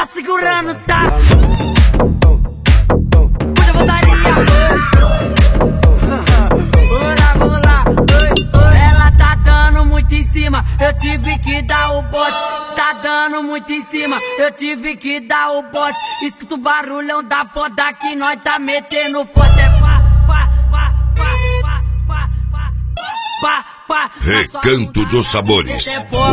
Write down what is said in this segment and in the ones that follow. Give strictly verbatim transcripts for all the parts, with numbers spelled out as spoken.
segurando, tá? Muita voltaria. Vamos lá, vamos lá. Ela tá dando muito em cima, eu tive que dar o bote. Tá dando muito em cima, eu tive que dar o bote. Escuta o barulhão da foda que nós tá metendo forte. É pá, pá, pá, pá, pá, pá, pá, pá, pá. Recanto dos Sabores. É pá,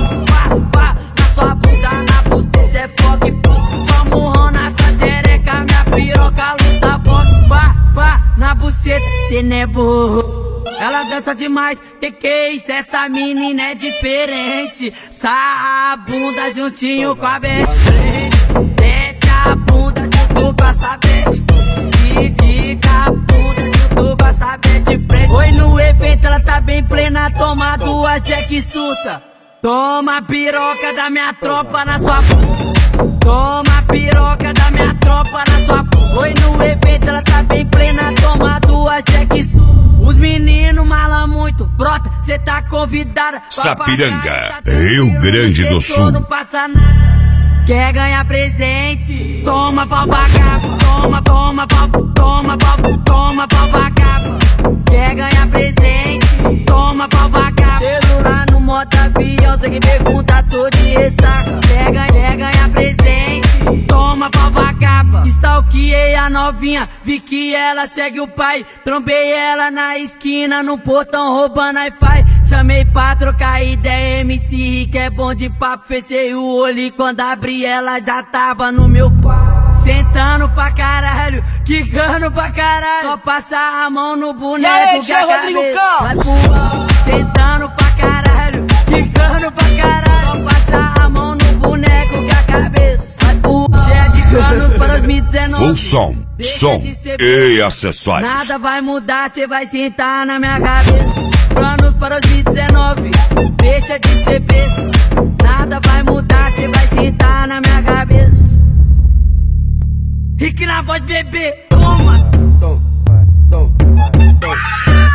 pá, na sua bunda, na buceta é pop. Só murrão nessa jereca, minha piroca luta boxe. Pá, pá, na buceta, cê não é burro. Ela dança demais, que que isso? Essa menina é diferente. Sarra a bunda juntinho com a best friend. Desce a bunda junto com essa best friend. Fica a bunda junto com essa best friend. Foi no evento, ela tá bem plena. Toma duas Jack Suta. Toma a piroca da minha tropa na sua bunda. Toma a piroca da minha tropa na sua bunda. Foi no evento, ela tá bem plena. Toma duas Jack Suta. Os meninos malam muito, brota, cê tá convidada. Sapiranga, Rio Grande do Sul. Não passa nada. Quer ganhar presente? Toma pau vagabundo. Toma, toma pau, toma pau, toma pau vagabundo. Quer ganhar presente? Toma pau vagabundo. Celular no moto avião, cê que pergunta, tô de ressaca. Quer ganhar, quer ganhar presente? Toma pau vagabundo. Stalkeei a novinha, vi que ela segue o pai. Trombei ela na esquina, no portão roubando Wi-Fi. Chamei pra trocar ideia, M C Rick é bom de papo. Fechei o olho e quando abri ela já tava no meu quarto. Sentando pra caralho, quicando pra caralho. Só passar a mão no boneco aí, que a Rodrigo cabeça vai pro alto. Sentando pra caralho, quicando pra caralho. Só passar a mão no boneco que a cabeça vai pro alto. Cheia de planos para dois mil e dezenove. Full som, som e acessórios. Nada vai mudar, cê vai sentar na minha cabeça. Planos para dois mil e dezenove, deixa de ser besta. Nada vai mudar, cê vai sentar na minha cabeça. Rick na voz, bebê, toma.